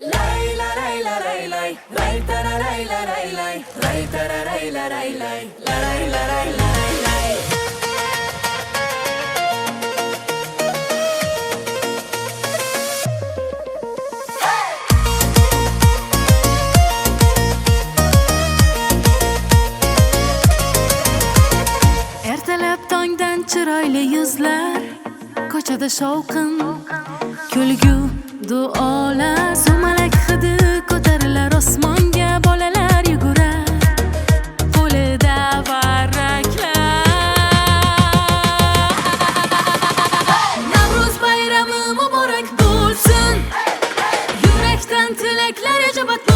Lay la lay la lay lay, lay ta la lay la lay lay, lay ta la lay la lay lay, la lay la lay la lay lay. Ertalab tongdan chiroyli yuzlar, ko'chada shovqin, kulgu, duolar, sumalak hidi ko'tarilar osmonga, bolalar yugurar, qo'lida varraklar. Navruz bayrami muborak bo'lsin, yurakdan tilaklar ijobat